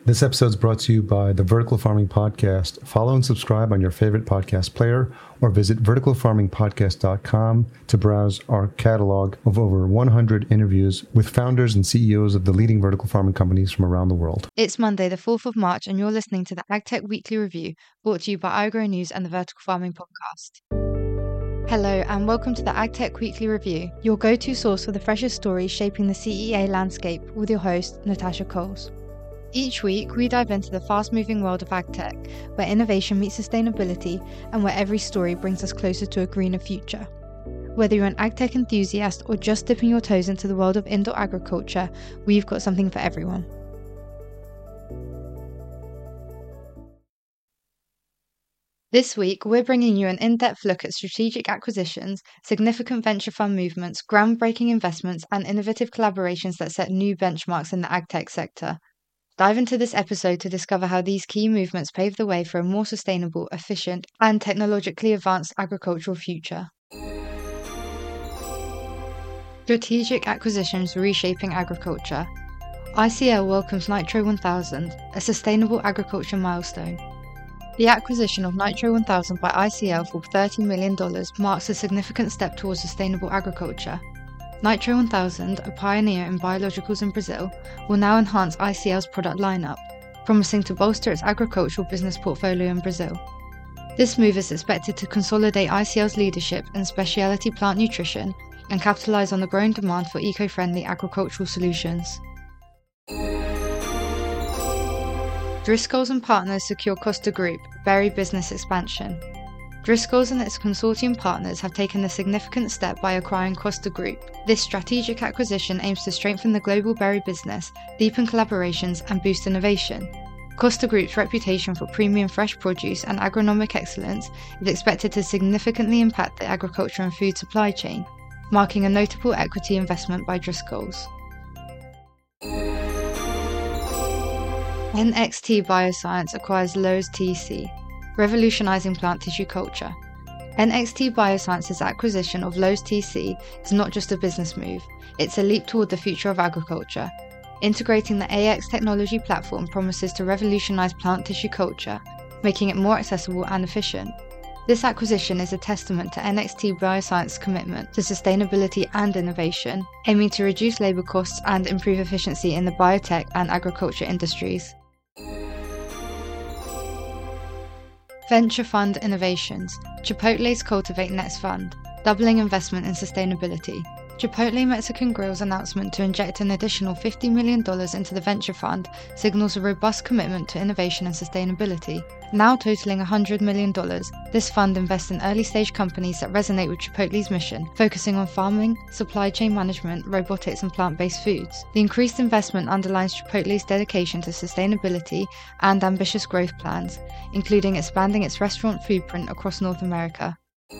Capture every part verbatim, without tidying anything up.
This episode is brought to you by the Vertical Farming Podcast. Follow and subscribe on your favorite podcast player or visit vertical farming podcast dot com to browse our catalog of over one hundred interviews with founders and C E Os of the leading vertical farming companies from around the world. It's Monday, the fourth of March, and you're listening to the AgTech Weekly Review, brought to you by iGrow News and the Vertical Farming Podcast. Hello, and welcome to the AgTech Weekly Review, your go-to source for the freshest stories shaping the C E A landscape, with your host, Natasha Coles. Each week, we dive into the fast-moving world of agtech, where innovation meets sustainability and where every story brings us closer to a greener future. Whether you're an agtech enthusiast or just dipping your toes into the world of indoor agriculture, we've got something for everyone. This week, we're bringing you an in-depth look at strategic acquisitions, significant venture fund movements, groundbreaking investments, and innovative collaborations that set new benchmarks in the agtech sector. Dive into this episode to discover how these key movements pave the way for a more sustainable, efficient, and technologically advanced agricultural future. Strategic acquisitions reshaping agriculture. I C L welcomes Nitro one thousand, a sustainable agriculture milestone. The acquisition of Nitro one thousand by I C L for thirty million dollars marks a significant step towards sustainable agriculture. Nitro one thousand, a pioneer in biologicals in Brazil, will now enhance I C L's product lineup, promising to bolster its agricultural business portfolio in Brazil. This move is expected to consolidate I C L's leadership in specialty plant nutrition and capitalize on the growing demand for eco-friendly agricultural solutions. Driscoll's and Partners secure Costa Group, berry business expansion. Driscoll's and its consortium partners have taken a significant step by acquiring Costa Group. This strategic acquisition aims to strengthen the global berry business, deepen collaborations, and boost innovation. Costa Group's reputation for premium fresh produce and agronomic excellence is expected to significantly impact the agriculture and food supply chain, marking a notable equity investment by Driscoll's. N X T Bioscience acquires Lowe's T C, revolutionizing plant tissue culture. N X T Bioscience's acquisition of Lowe's T C is not just a business move, it's a leap toward the future of agriculture. Integrating the A X technology platform promises to revolutionize plant tissue culture, making it more accessible and efficient. This acquisition is a testament to N X T Bioscience's commitment to sustainability and innovation, aiming to reduce labor costs and improve efficiency in the biotech and agriculture industries. Venture Fund Innovations. Chipotle's Cultivate Next Fund, doubling investment in sustainability. Chipotle Mexican Grill's announcement to inject an additional fifty million dollars into the venture fund signals a robust commitment to innovation and sustainability. Now totaling one hundred million dollars, this fund invests in early-stage companies that resonate with Chipotle's mission, focusing on farming, supply chain management, robotics, and plant-based foods. The increased investment underlines Chipotle's dedication to sustainability and ambitious growth plans, including expanding its restaurant footprint across North America.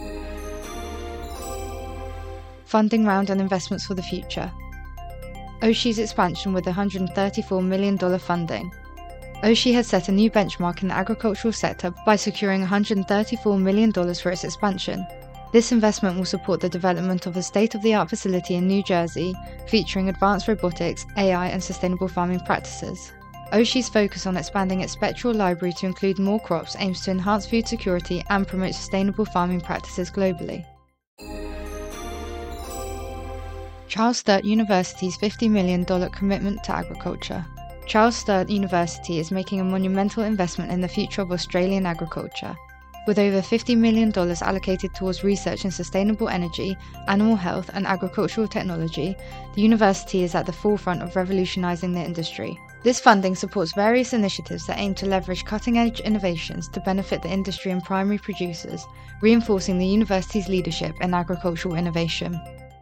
Funding round and investments for the future. Oshi's expansion with one hundred thirty-four million dollars funding. Oshi has set a new benchmark in the agricultural sector by securing one hundred thirty-four million dollars for its expansion. This investment will support the development of a state-of-the-art facility in New Jersey, featuring advanced robotics, A I, and sustainable farming practices. Oshi's focus on expanding its spectral library to include more crops aims to enhance food security and promote sustainable farming practices globally. Charles Sturt University's fifty million dollars commitment to agriculture. Charles Sturt University is making a monumental investment in the future of Australian agriculture. With over fifty million dollars allocated towards research in sustainable energy, animal health, and agricultural technology, the university is at the forefront of revolutionizing the industry. This funding supports various initiatives that aim to leverage cutting-edge innovations to benefit the industry and primary producers, reinforcing the university's leadership in agricultural innovation.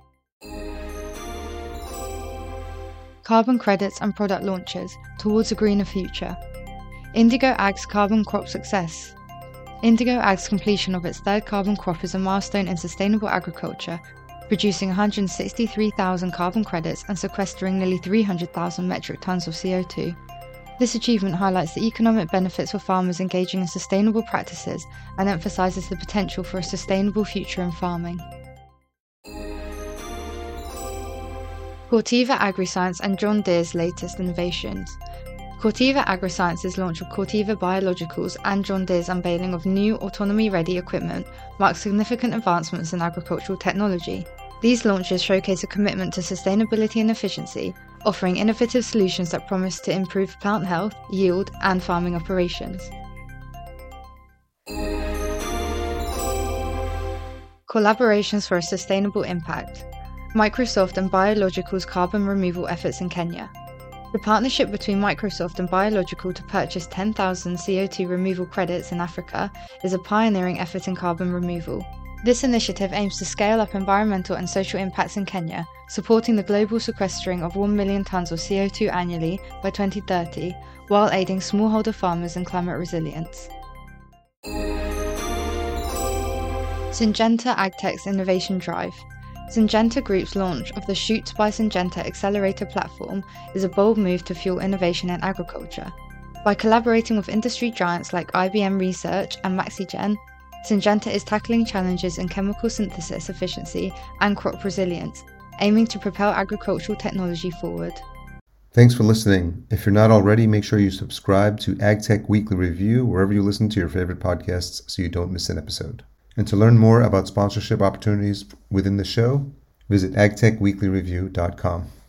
Carbon credits and product launches towards a greener future. Indigo Ag's carbon crop success. Indigo Ag's completion of its third carbon crop is a milestone in sustainable agriculture, producing one hundred sixty-three thousand carbon credits and sequestering nearly three hundred thousand metric tons of C O two. This achievement highlights the economic benefits for farmers engaging in sustainable practices and emphasizes the potential for a sustainable future in farming. Corteva Agriscience and John Deere's latest innovations. Corteva Agriscience's launch of Corteva Biologicals and John Deere's unveiling of new autonomy-ready equipment mark significant advancements in agricultural technology. These launches showcase a commitment to sustainability and efficiency, offering innovative solutions that promise to improve plant health, yield, and farming operations. Collaborations for a sustainable impact. Microsoft and Biological's carbon removal efforts in Kenya. The partnership between Microsoft and Biological to purchase ten thousand C O two removal credits in Africa is a pioneering effort in carbon removal. This initiative aims to scale up environmental and social impacts in Kenya, supporting the global sequestering of one million tonnes of C O two annually by twenty thirty, while aiding smallholder farmers and climate resilience. Syngenta AgTech's Innovation Drive. Syngenta Group's launch of the Shoots by Syngenta Accelerator platform is a bold move to fuel innovation in agriculture. By collaborating with industry giants like I B M Research and Maxigen, Syngenta is tackling challenges in chemical synthesis efficiency and crop resilience, aiming to propel agricultural technology forward. Thanks for listening. If you're not already, make sure you subscribe to AgTech Weekly Review wherever you listen to your favorite podcasts so you don't miss an episode. And to learn more about sponsorship opportunities within the show, visit ag tech weekly review dot com.